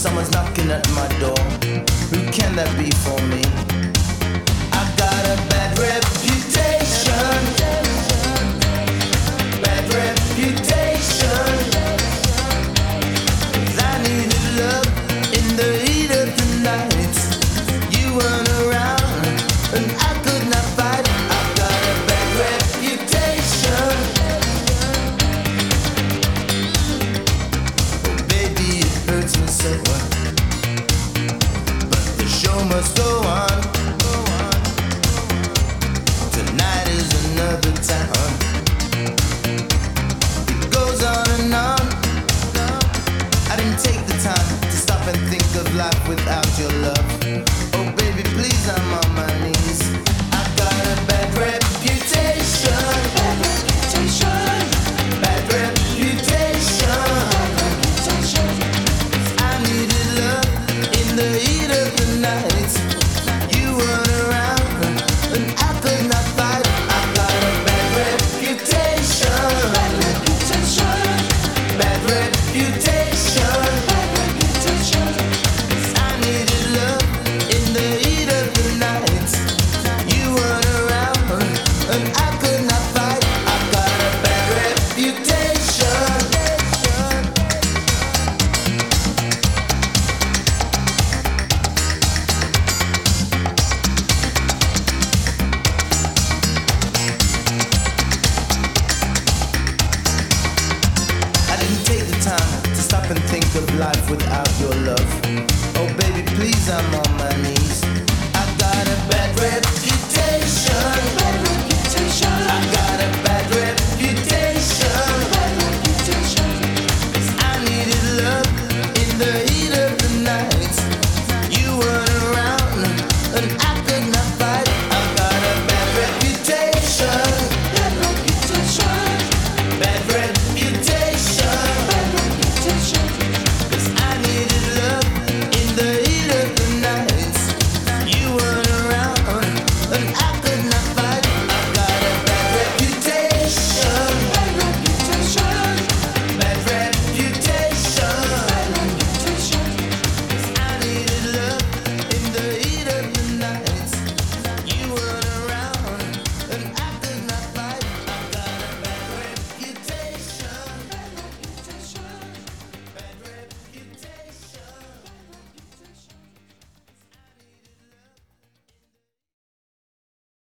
Someone's knocking at my door. Who can that be for me? I got a bad reputation. Bad reputation. 'Cause I needed love in the heat of the night. You weren't around and I could not fight. I got a bad reputation. Oh baby, it hurts me so. But the show must go on. Tonight is another time. It goes on and on. I didn't take the time to stop and think of life without your love. Oh baby, please, I'm on my knees. I got a bad reputation. Bad reputation. Bad reputation. I needed love in the heat of the night. You weren't around and I could not fight. I got a bad reputation. Bad reputation. Bad reputation. I needed love in the heat of the night. You weren't around and I could not fight. I got a bad reputation. I didn't take the time to stop and think of life without your love. Oh baby, please, I'm on